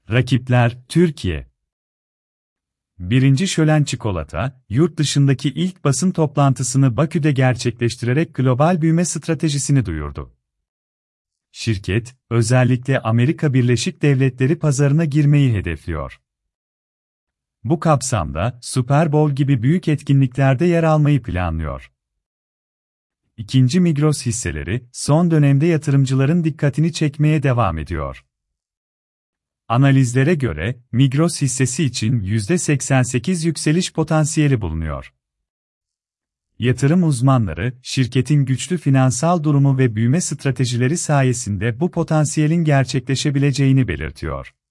Rakipler, Türkiye. Birinci Şölen Çikolata, yurt dışındaki ilk basın toplantısını Bakü'de gerçekleştirerek global büyüme stratejisini duyurdu. Şirket, özellikle Amerika Birleşik Devletleri pazarına girmeyi hedefliyor. Bu kapsamda, Super Bowl gibi büyük etkinliklerde yer almayı planlıyor. İkinci Migros hisseleri, son dönemde yatırımcıların dikkatini çekmeye devam ediyor. Analizlere göre, Migros hissesi için %88 yükseliş potansiyeli bulunuyor. Yatırım uzmanları, şirketin güçlü finansal durumu ve büyüme stratejileri sayesinde bu potansiyelin gerçekleşebileceğini belirtiyor.